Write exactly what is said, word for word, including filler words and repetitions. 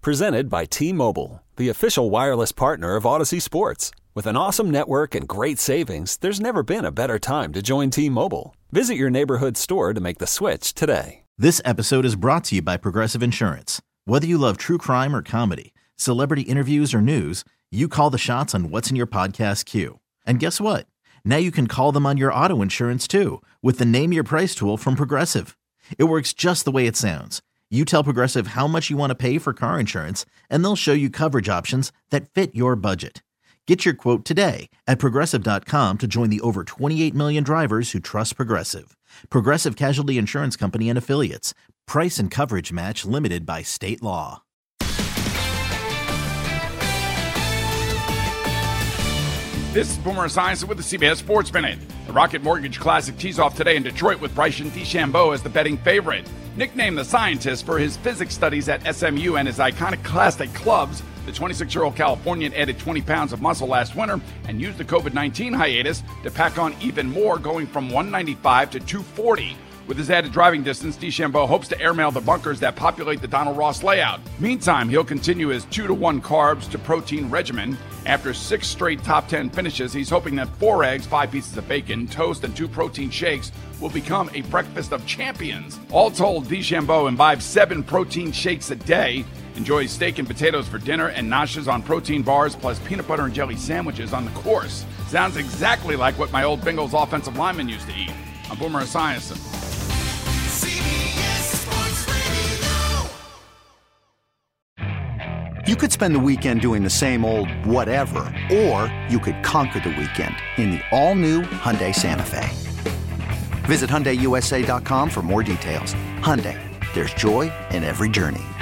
Presented by T-Mobile, the official wireless partner of Odyssey Sports. With an awesome network and great savings, there's never been a better time to join T-Mobile. Visit your neighborhood store to make the switch today. This episode is brought to you by Progressive Insurance. Whether you love true crime or comedy, celebrity interviews or news, you call the shots on what's in your podcast queue. And guess what? Now you can call them on your auto insurance too with the Name Your Price tool from Progressive. It works just the way it sounds. You tell Progressive how much you want to pay for car insurance, and they'll show you coverage options that fit your budget. Get your quote today at Progressive dot com to join the over twenty-eight million drivers who trust Progressive. Progressive Casualty Insurance Company and Affiliates. Price and coverage match limited by state law. This is Boomer Esiason with the C B S Sports Minute. The Rocket Mortgage Classic tees off today in Detroit with Bryson DeChambeau as the betting favorite. Nicknamed the scientist for his physics studies at S M U and his iconoclastic clubs, the twenty-six-year-old Californian added twenty pounds of muscle last winter and used the covid nineteen hiatus to pack on even more, going from one ninety-five to two forty. With his added driving distance, DeChambeau hopes to airmail the bunkers that populate the Donald Ross layout. Meantime, he'll continue his two to one carbs to protein regimen. After six straight top ten finishes, he's hoping that four eggs, five pieces of bacon, toast, and two protein shakes will become a breakfast of champions. All told, DeChambeau imbibes seven protein shakes a day, enjoys steak and potatoes for dinner, and noshes on protein bars plus peanut butter and jelly sandwiches on the course. Sounds exactly like what my old Bengals offensive lineman used to eat. I'm Boomer Esiason. You could spend the weekend doing the same old whatever, or you could conquer the weekend in the all-new Hyundai Santa Fe. Visit Hyundai U S A dot com for more details. Hyundai, there's joy in every journey.